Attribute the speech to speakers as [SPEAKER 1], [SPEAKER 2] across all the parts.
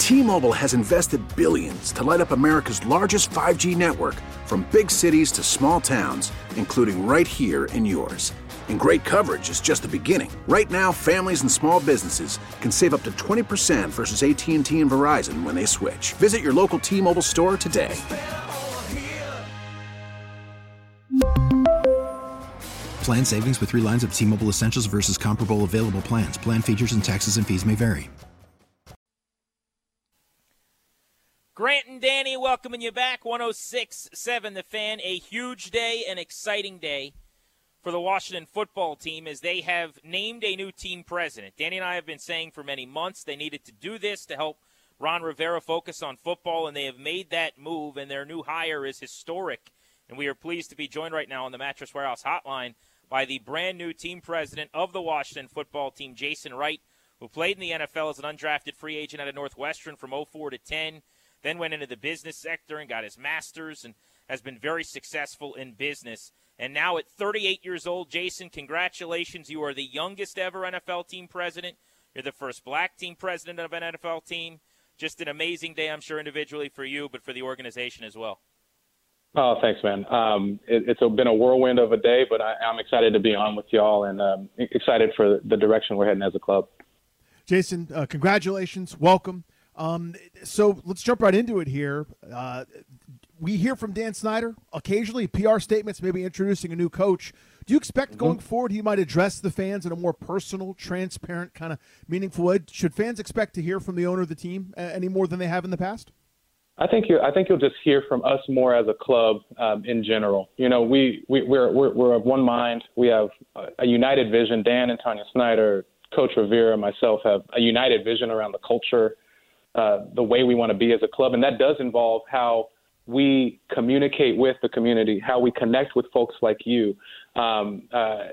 [SPEAKER 1] T-Mobile has invested billions to light up America's largest 5G network, from big cities to small towns, including right here in yours. And great coverage is just the beginning. Right now, families and small businesses can save up to 20% versus AT&T and Verizon when they switch. Visit your local T-Mobile store today.
[SPEAKER 2] Plan savings with 3 lines of T-Mobile Essentials versus comparable available plans. Plan features and taxes and fees may vary.
[SPEAKER 3] Grant and Danny welcoming you back. 106.7 The Fan. A huge day, an exciting day for the Washington football team as they have named a new team president. Danny and I have been saying for many months they needed to do this to help Ron Rivera focus on football, and they have made that move, and their new hire is historic. And we are pleased to be joined right now on the Mattress Warehouse hotline by the brand-new team president of the Washington football team, Jason Wright, who played in the NFL as an undrafted free agent out of Northwestern from 04 to 10, then went into the business sector and got his master's and has been very successful in business. And now at 38 years old, Jason, congratulations. You are the youngest ever NFL team president. You're the first black team president of an NFL team. Just an amazing day, I'm sure, individually for you, but for the organization as well.
[SPEAKER 4] Oh, thanks, man. It's been a whirlwind of a day, but I'm excited to be on with y'all and excited for the direction we're heading as a club.
[SPEAKER 5] Jason, congratulations. Welcome. So let's jump right into it here. We hear from Dan Snyder occasionally, PR statements, maybe introducing a new coach. Do you expect going forward he might address the fans in a more personal, transparent, kind of meaningful way? Should fans expect to hear from the owner of the team any more than they have in the past?
[SPEAKER 4] I think you'll just hear from us more as a club in general. You know, we're of one mind. We have a united vision. Dan and Tanya Snyder, Coach Rivera, myself have a united vision around the culture, the way we want to be as a club, and that does involve how we communicate with the community, how we connect with folks like you, and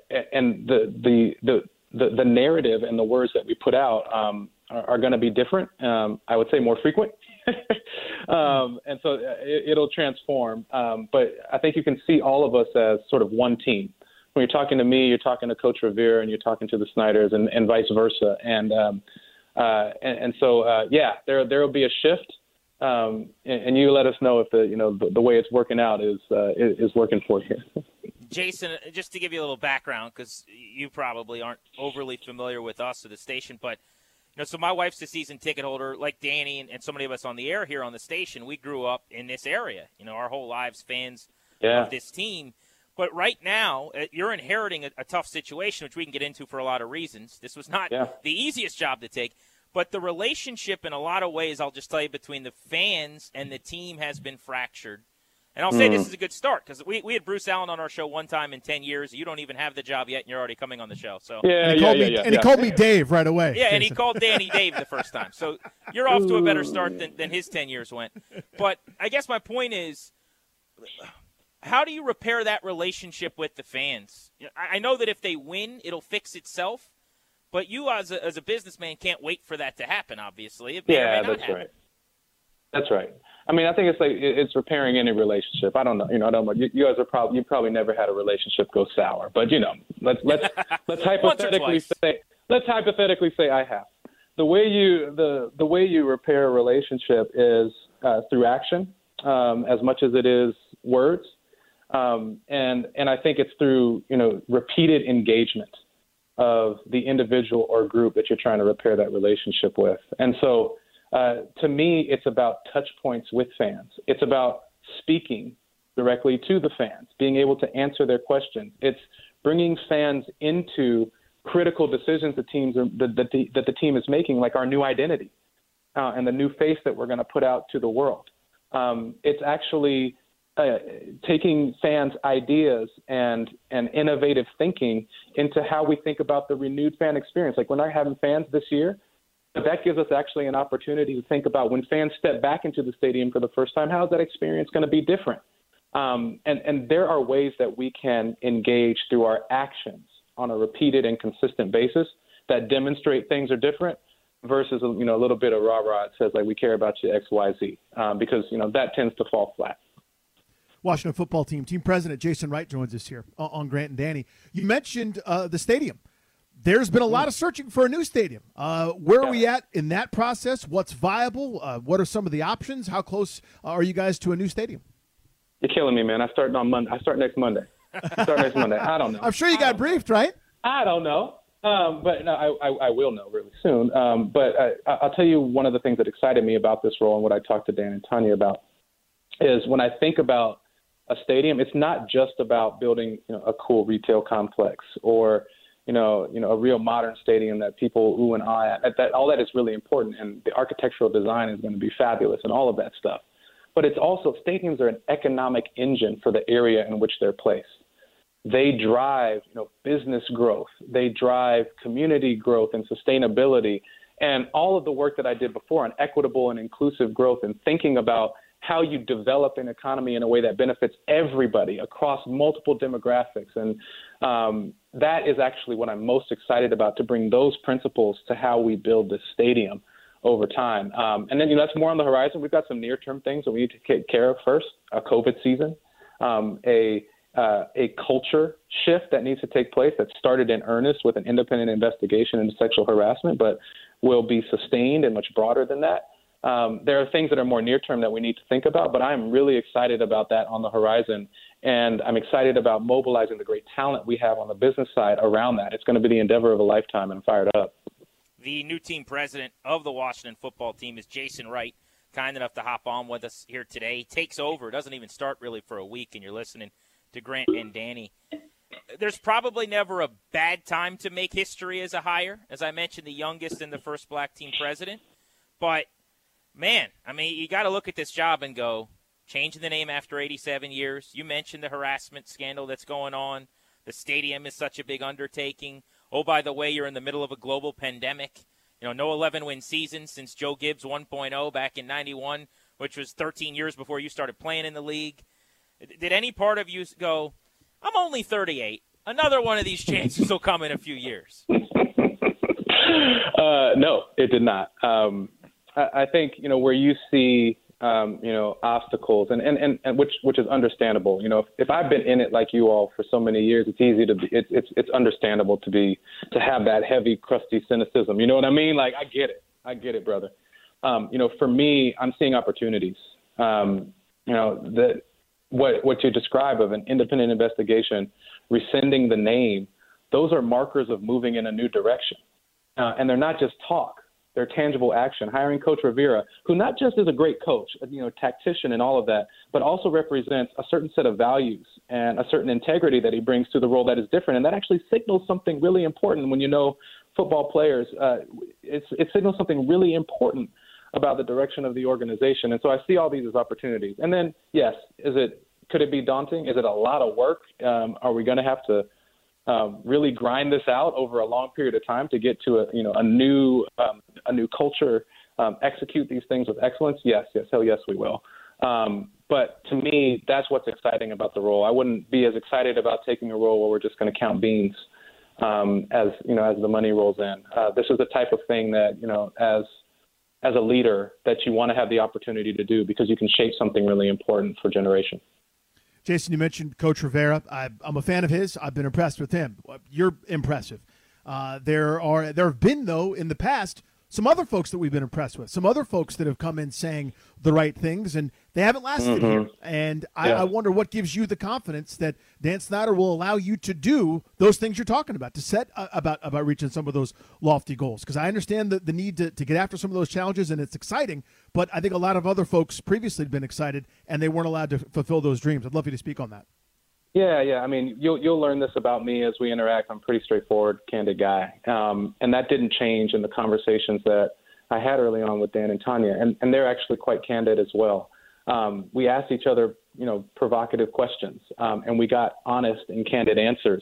[SPEAKER 4] the narrative and the words that we put out are going to be different. I would say more frequent. And so it'll transform. But I think you can see all of us as sort of one team. When you're talking to me, you're talking to Coach Rivera, and you're talking to the Snyders, and vice versa. And so there will be a shift. And you let us know if the way it's working out is working for you.
[SPEAKER 3] Jason, just to give you a little background, because you probably aren't overly familiar with us at the station, but so my wife's a season ticket holder, like Danny and so many of us on the air here on the station. We grew up in this area, our whole lives, fans of this team. But right now, you're inheriting a tough situation, which we can get into for a lot of reasons. This was not the easiest job to take. But the relationship in a lot of ways, I'll just tell you, between the fans and the team has been fractured. And I'll say this is a good start because we had Bruce Allen on our show one time in 10 years. You don't even have the job yet, and you're already coming on the show. So
[SPEAKER 5] he called me Dave right away.
[SPEAKER 3] Yeah, and he called Danny Dave the first time. So you're off to a better start than his 10 years went. But I guess my point is, how do you repair that relationship with the fans? I know that if they win, it'll fix itself. But you, as a businessman, can't wait for that to happen. Obviously, it may or may not
[SPEAKER 4] that's
[SPEAKER 3] happen.
[SPEAKER 4] right. That's right. I mean, I think it's repairing any relationship. I don't know. I don't know. You guys you probably never had a relationship go sour. But let's hypothetically say I have. The way you repair a relationship is through action, as much as it is words, and I think it's through repeated engagement of the individual or group that you're trying to repair that relationship with. And so to me, it's about touch points with fans. It's about speaking directly to the fans, being able to answer their questions. It's bringing fans into critical decisions that the team is making, like our new identity and the new face that we're going to put out to the world. It's actually taking fans' ideas and innovative thinking into how we think about the renewed fan experience. Like, we're not having fans this year, but that gives us actually an opportunity to think about when fans step back into the stadium for the first time, how is that experience going to be different? And there are ways that we can engage through our actions on a repeated and consistent basis that demonstrate things are different versus, a little bit of rah-rah. It says, like, we care about you X, Y, Z, because, that tends to fall flat.
[SPEAKER 5] Washington football team president Jason Wright joins us here on Grant and Danny. You mentioned the stadium. there's been a lot of searching for a new stadium. Where are we at in that process? What's viable? What are some of the options? How close are you guys to a new stadium?
[SPEAKER 4] You're killing me, man. I start next Monday. I start next Monday. I don't know.
[SPEAKER 5] I'm sure you got briefed, right?
[SPEAKER 4] I don't know. But no, I will know really soon. But I'll tell you one of the things that excited me about this role and what I talked to Dan and Tanya about is when I think about a stadium, it's not just about building a cool retail complex or a real modern stadium that people ooh and ah at. That all that is really important, and the architectural design is going to be fabulous and all of that stuff. But it's also stadiums are an economic engine for the area in which they're placed. They drive, business growth. They drive community growth and sustainability, and all of the work that I did before on equitable and inclusive growth and thinking about how you develop an economy in a way that benefits everybody across multiple demographics. And that is actually what I'm most excited about, to bring those principles to how we build this stadium over time. And then, that's more on the horizon. We've got some near-term things that we need to take care of first, a COVID season, a culture shift that needs to take place that started in earnest with an independent investigation into sexual harassment, but will be sustained and much broader than that. There are things that are more near-term that we need to think about, but I'm really excited about that on the horizon, and I'm excited about mobilizing the great talent we have on the business side around that. It's going to be the endeavor of a lifetime, and I'm fired up.
[SPEAKER 3] The new team president of the Washington football team is Jason Wright, kind enough to hop on with us here today. He takes over. It doesn't even start really for a week, and you're listening to Grant and Danny. There's probably never a bad time to make history as a hire. As I mentioned, the youngest and the first black team president. But, man, you got to look at this job and go, changing the name after 87 years. You mentioned the harassment scandal that's going on. The stadium is such a big undertaking. Oh, by the way, you're in the middle of a global pandemic. No 11-win season since Joe Gibbs 1.0 back in 91, which was 13 years before you started playing in the league. Did any part of you go, I'm only 38. Another one of these chances will come in a few years?
[SPEAKER 4] No, it did not. I think, where you see, obstacles and which is understandable. If I've been in it like you all for so many years, it's easy to be, it's understandable to have that heavy, crusty cynicism. You know what I mean? Like, I get it, brother. For me, I'm seeing opportunities. What you describe of an independent investigation, rescinding the name, those are markers of moving in a new direction. And they're not just talk. They're tangible action. Hiring Coach Rivera, who not just is a great coach, tactician and all of that, but also represents a certain set of values and a certain integrity that he brings to the role that is different. And that actually signals something really important when football players. It signals something really important about the direction of the organization. And so I see all these as opportunities. And then, yes, could it be daunting? Is it a lot of work? Are we going to have to really grind this out over a long period of time to get to a new culture, execute these things with excellence? Yes, hell yes, we will. But to me, that's what's exciting about the role. I wouldn't be as excited about taking a role where we're just going to count beans as the money rolls in. This is the type of thing that, as a leader, that you want to have the opportunity to do because you can shape something really important for generations.
[SPEAKER 5] Jason, you mentioned Coach Rivera. I'm a fan of his. I've been impressed with him. You're impressive. There have been, though, in the past, some other folks that we've been impressed with, some other folks that have come in saying the right things, and they haven't lasted here. And I wonder what gives you the confidence that Dan Snyder will allow you to do those things you're talking about, to set about reaching some of those lofty goals. Because I understand the need to get after some of those challenges, and it's exciting, but I think a lot of other folks previously had been excited, and they weren't allowed to fulfill those dreams. I'd love you to speak on that.
[SPEAKER 4] Yeah. You'll learn this about me as we interact. I'm a pretty straightforward, candid guy. And that didn't change in the conversations that I had early on with Dan and Tanya. And they're actually quite candid as well. We asked each other, provocative questions, and we got honest and candid answers.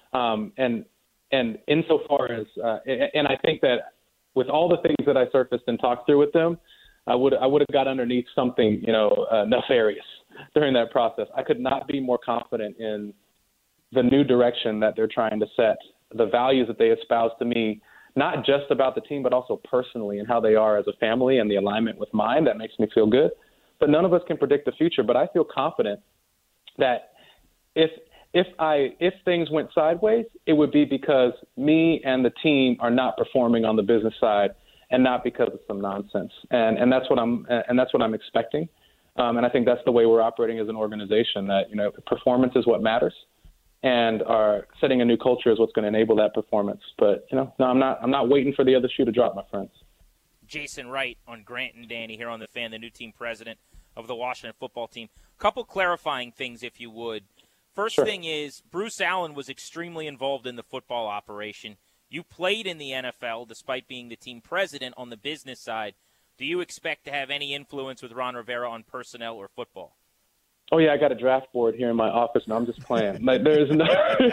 [SPEAKER 4] And insofar as, and I think that with all the things that I surfaced and talked through with them, I would have got underneath something, nefarious during that process. I could not be more confident in the new direction that they're trying to set, the values that they espouse to me, not just about the team, but also personally and how they are as a family and the alignment with mine. That makes me feel good. But none of us can predict the future. But I feel confident that if if things went sideways, it would be because me and the team are not performing on the business side, and not because of some nonsense. And that's what I'm expecting. And I think that's the way we're operating as an organization. That performance is what matters, and our setting a new culture is what's going to enable that performance. But no, I'm not waiting for the other shoe to drop, my friends.
[SPEAKER 3] Jason Wright on Grant and Danny here on The Fan, the new team president of the Washington football team. Couple clarifying things, if you would. First thing is, Bruce Allen was extremely involved in the football operation. You played in the NFL despite being the team president on the business side. Do you expect to have any influence with Ron Rivera on personnel or football?
[SPEAKER 4] Oh, yeah, I got a draft board here in my office, and I'm just playing. Like, there's no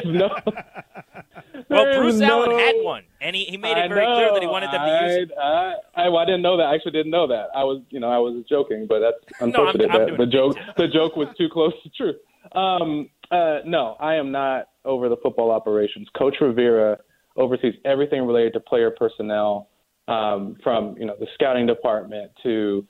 [SPEAKER 3] Well, Bruce Allen had one, and he made it very clear that he wanted them to use it.
[SPEAKER 4] I didn't know that. I actually didn't know that. I was joking, but that's unfortunate. The joke was too close to truth. No, I am not over the football operations. Coach Rivera oversees everything related to player personnel, from the scouting department to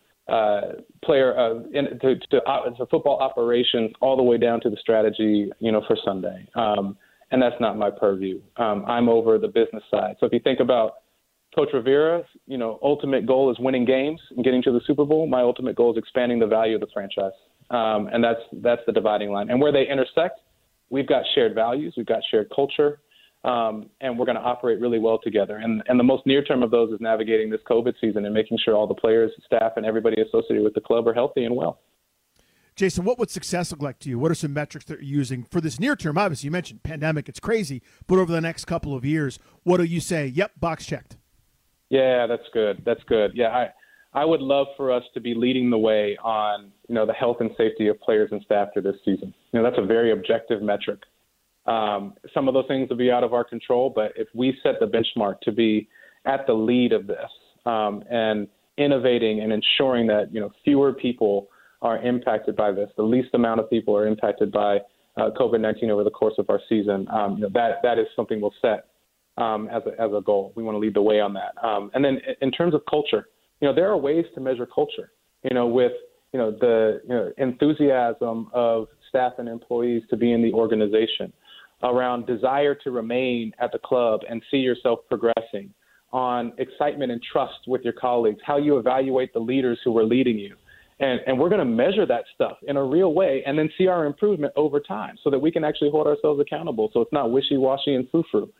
[SPEAKER 4] football operations, all the way down to the strategy, for Sunday. And that's not my purview. I'm over the business side. So if you think about Coach Rivera's, ultimate goal is winning games and getting to the Super Bowl. My ultimate goal is expanding the value of the franchise. And that's the dividing line. And where they intersect, we've got shared values, we've got shared culture, and we're going to operate really well together. And the most near term of those is navigating this COVID season and making sure all the players, staff, and everybody associated with the club are healthy and well.
[SPEAKER 5] Jason, what would success look like to you? What are some metrics that you're using for this near term? Obviously, you mentioned pandemic, it's crazy, but over the next couple of years, what do you say? Yep, box checked.
[SPEAKER 4] Yeah, that's good. Yeah, I would love for us to be leading the way on, the health and safety of players and staff through this season. That's a very objective metric. Some of those things will be out of our control, but if we set the benchmark to be at the lead of this, and innovating and ensuring that, fewer people are impacted by this, the least amount of people are impacted by COVID-19 over the course of our season, that is something we'll set as a goal. We want to lead the way on that. And then in terms of culture, there are ways to measure culture, with, the enthusiasm of staff and employees to be in the organization, around desire to remain at the club and see yourself progressing, on excitement and trust with your colleagues, how you evaluate the leaders who are leading you. And we're going to measure that stuff in a real way and then see our improvement over time so that we can actually hold ourselves accountable so it's not wishy-washy and frou-frou.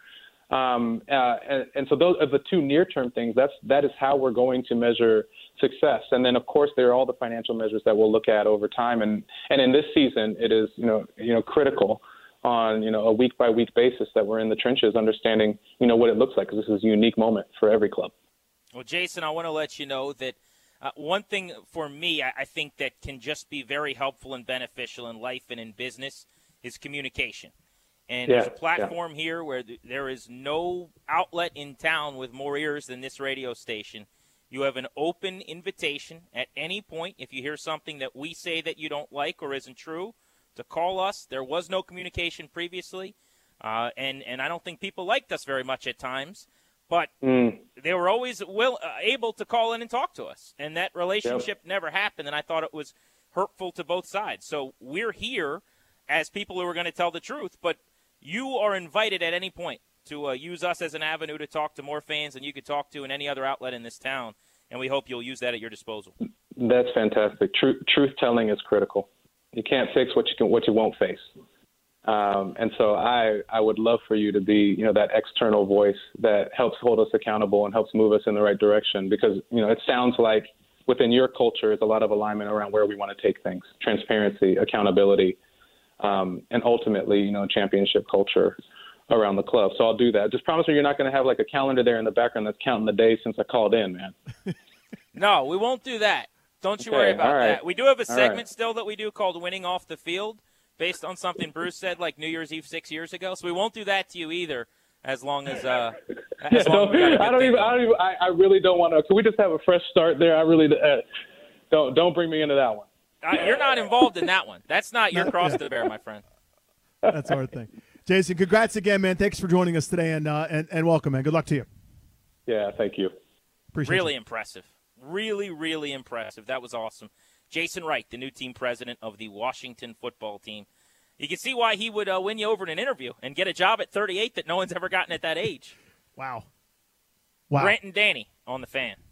[SPEAKER 4] And so those are the two near-term things. That is how we're going to measure success. And then, of course, there are all the financial measures that we'll look at over time. And in this season, it is critical on a week-by-week basis that we're in the trenches understanding what it looks like, because this is a unique moment for every club.
[SPEAKER 3] Well, Jason, I want to let you know that one thing for me I think that can just be very helpful and beneficial in life and in business is communication. And there's a platform here where there is no outlet in town with more ears than this radio station. You have an open invitation at any point, if you hear something that we say that you don't like or isn't true, to call us. There was no communication previously, and I don't think people liked us very much at times. But they were always able to call in and talk to us. And that relationship never happened, and I thought it was hurtful to both sides. So we're here as people who are going to tell the truth, but you are invited at any point to use us as an avenue to talk to more fans than you could talk to in any other outlet in this town, and we hope you'll use that at your disposal.
[SPEAKER 4] That's fantastic. Truth-telling is critical. You can't fix what you won't face. And so I would love for you to be, that external voice that helps hold us accountable and helps move us in the right direction, because, it sounds like within your culture is a lot of alignment around where we want to take things: transparency, accountability, and ultimately, championship culture around the club. So I'll do that. Just promise me you're not going to have like a calendar there in the background that's counting the days since I called in, man.
[SPEAKER 3] No, we won't do that. Don't you worry about that. We do have a segment still that we do called Winning Off the Field, based on something Bruce said like New Year's Eve 6 years ago. So we won't do that to you either, as long as I
[SPEAKER 4] really don't want to. Can we just have a fresh start there? I really don't bring me into that one.
[SPEAKER 3] You're not involved in that one. That's not your cross to bear, my friend.
[SPEAKER 5] That's our thing. Jason, congrats again, man. Thanks for joining us today, and welcome, man. Good luck to you.
[SPEAKER 4] Yeah, thank you.
[SPEAKER 5] Appreciate
[SPEAKER 3] really
[SPEAKER 5] you.
[SPEAKER 3] Impressive. Really, really impressive. That was awesome. Jason Wright, the new team president of the Washington football team. You can see why he would win you over in an interview and get a job at 38 that no one's ever gotten at that age.
[SPEAKER 5] Wow.
[SPEAKER 3] Grant and Danny on the Fan.